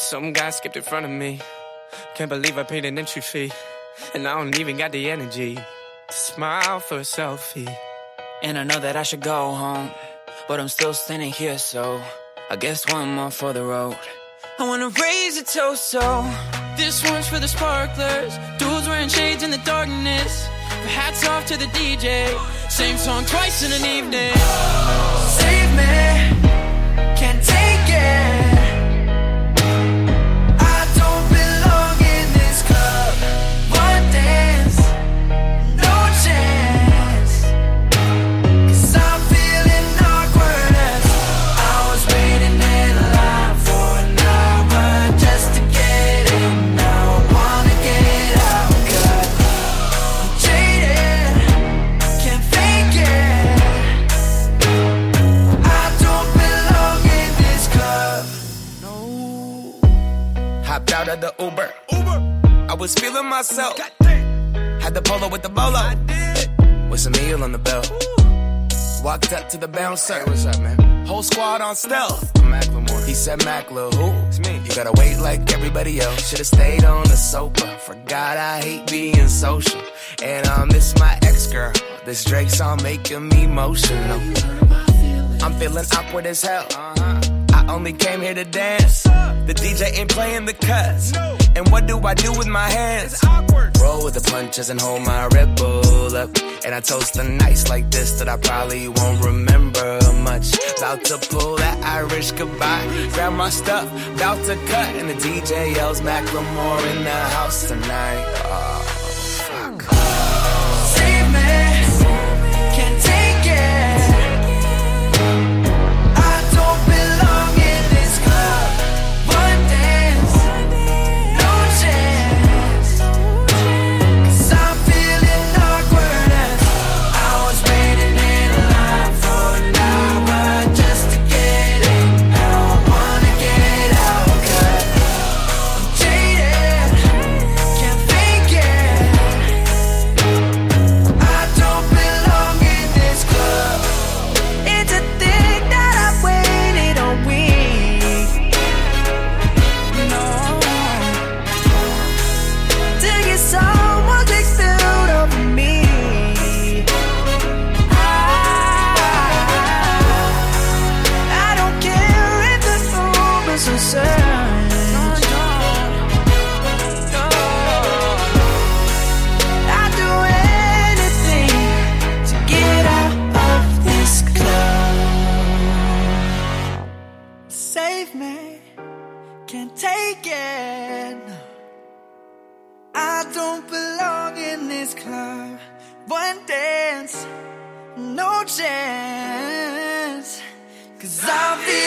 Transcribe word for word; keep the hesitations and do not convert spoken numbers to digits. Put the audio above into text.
Some guy skipped in front of me. Can't believe I paid an entry fee. And I don't even got the energy to smile for a selfie. And I know that I should go home, but I'm still standing here, so I guess one more for the road. I wanna raise a toast, so this one's for the sparklers, dudes wearing shades in the darkness. Hats off to the D J, same song twice in an evening. Save me, can't take it. I don't belong in this club. One dance, no chance. Cause I'm feeling awkward as I was waiting in line for an hour just to get in. Now I wanna get out, cut. I'm jaded, can't fake it. I don't belong in this club. No. Hopped out of the Uber. Uber. I was feeling myself. Had the polo with the bolo. I did. With some meal on the belt. Ooh. Walked up to the bouncer. Hey, what's up, man? Whole squad on stealth. Macklemore. He said, Macklemore, who? It's me. You gotta wait like everybody else. Should've stayed on the sofa. Forgot I hate being social. And I miss my ex-girl. This Drake song making me emotional. I'm feeling awkward as hell. Uh-huh. I only came here to dance. The D J ain't playing the cuts. And what do I do with my hands? Roll with the punches and hold my Red Bull up. And I toast the nights like this that I probably won't remember much. About to pull that Irish goodbye. Grab my stuff, about to cut. And the D J yells Macklemore in the house tonight. Oh, fuck. Save me, can't take it. I don't belong in this club. One dance, no chance. Cause I'm feeling awkward as I was waiting in line for an hour just to get in. Now I wanna get out, cut. I'm jaded, can't fake it. I don't belong in this club. It's a thing that I've waited on weeks. No, to get someone takes built over me. I, I don't care if the Uber's a surge. No, I'd do anything to get out of this club. Save me, can't take it. I don't belong in this club. One dance, no chance. Cause I feel